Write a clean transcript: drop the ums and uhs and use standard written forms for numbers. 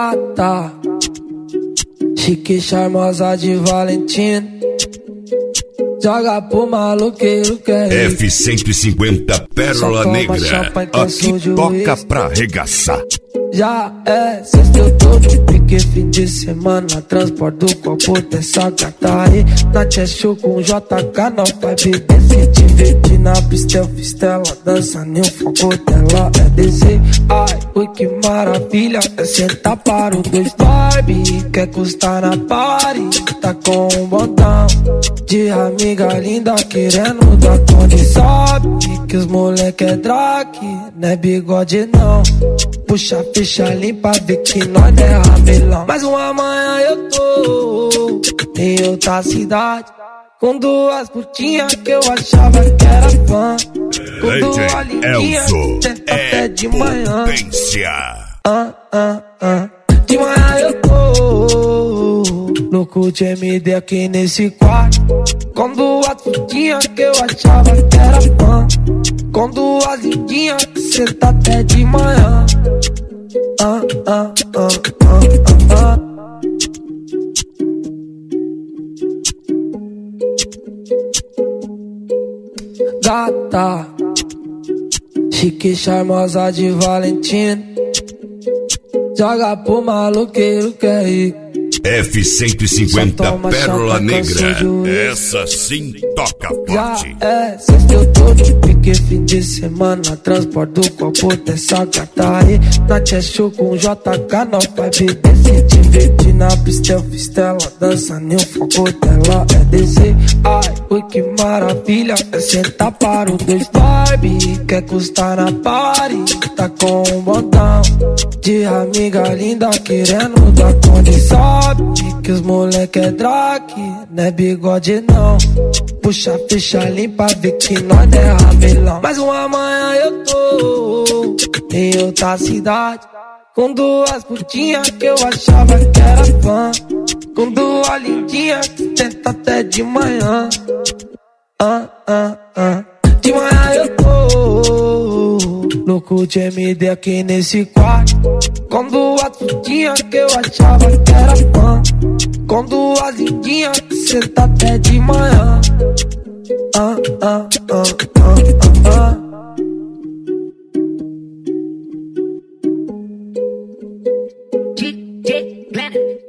Gata, chique charmosa de Valentino, joga pro maloqueiro que é rico. F-150 Pérola Negra, aqui toca pra arregaçar. Já é sexta, eu tô de pique, fim de semana, transporto do copo dessa gata aí. Na tia show com JK, nós vai beber, se divertir na pista, fistela, dança, nem o foco dela é descer. Ai, ui, que maravilha, é sentar para o dois Barbie, quer custar na party, tá com um botão de amiga linda, querendo dar conta. Sabe que os moleque é drag, não é bigode não. Puxa a ficha limpa, vê que nós não é ramelão. Mas uma manhã eu tô em outra cidade, com duas putinhas que eu achava que era fã, com duas lindinhas, até de manhã. De manhã eu tô louco de MD aqui nesse quarto, com duas putinhas que eu achava que era fã, com duas lindinhas, senta até de manhã. Gata, chique charmosa de Valentino, joga pro maloqueiro que é rico. F-150 Pérola Negra, essa sim toca forte. Já é sexta, eu tô de pique, fim de semana, transporto do copo dessa gata aí. Na tia show com JK, nós vai beber, se divertir na pista, fistela, dança, nem o foco dela é descer. Ai, ui, que maravilha, é sentar para o dois Barbie, quer custar na party, tá com um botão de amiga linda, querendo dar condição. Que os moleque é drag, não é bigode não. Puxa a ficha limpa, vê que nós não é ramelão. Mas uma manhã eu tô em outra cidade, com duas putinhas que eu achava que era fã, com duas lindinhas que tenta até de manhã. De manhã eu tô louco de MD aqui nesse quarto, com duas putinhas que eu achava que era fã, com duas lindinhas, senta até de manhã. DJ Planet.